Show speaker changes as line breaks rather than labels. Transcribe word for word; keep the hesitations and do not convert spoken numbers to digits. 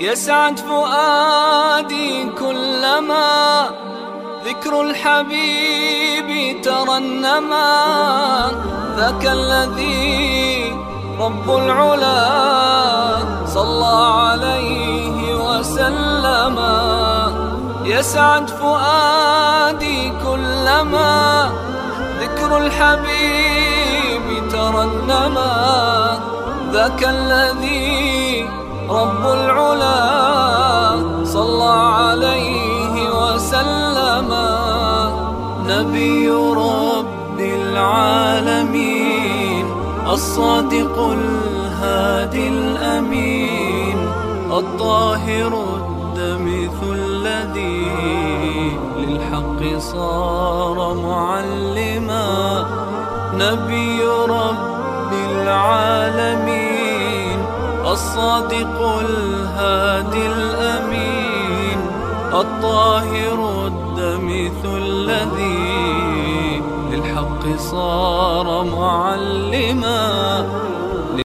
يسعد فؤادي كلما ذكر الحبيب ترنما. ذاك الذي رب العلا صلى عليه وسلم. يسعد فؤادي كلما ذكر الحبيب ترنما. ذاك الذي رب العلا صلى عليه وسلم. نبي رب العالمين الصادق الهادي الأمين الطاهر الدمث الذي للحق صار معلما. نبي رب العالمين الصادق الهادي الأمين الطاهر الدمث الذي للحق صار معلما.